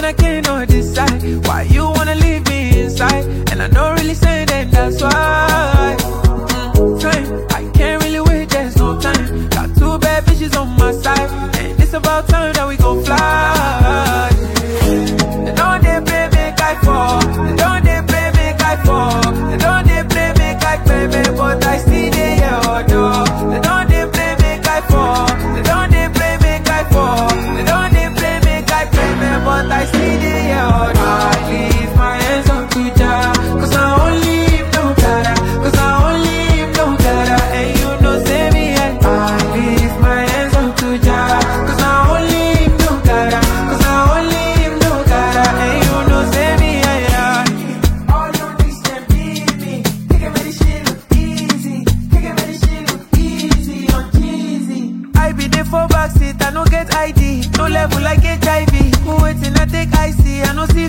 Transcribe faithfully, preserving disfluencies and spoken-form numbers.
and I cannot decide why you wanna leave me inside, and I don't really say that, that's why. Mm, time, I can't really wait, there's no time. Got two bad bitches on my side, and it's about time that we gon' fly. They don't they play make I fall, they don't they play make I fall, they don't they play make I play me, but I still dey here, oh no. They don't they play make I fall, they don't they play make I fall, they don't they play make I play me, but I still dey here, oh no. I leave my hands up to Jah, cause I only him no gotta, cause I only him no gotta, and you know say me and I leave my hands up to Jah, cause I only him no gotta, cause I only him no gotta, and you know say me and I. All you niggas can beat me, they can make this shit look easy, they can make this shit look easy, on cheesy. I be there for backseat, I no get I D, no level like H I V. Who waiting I take I C, I no see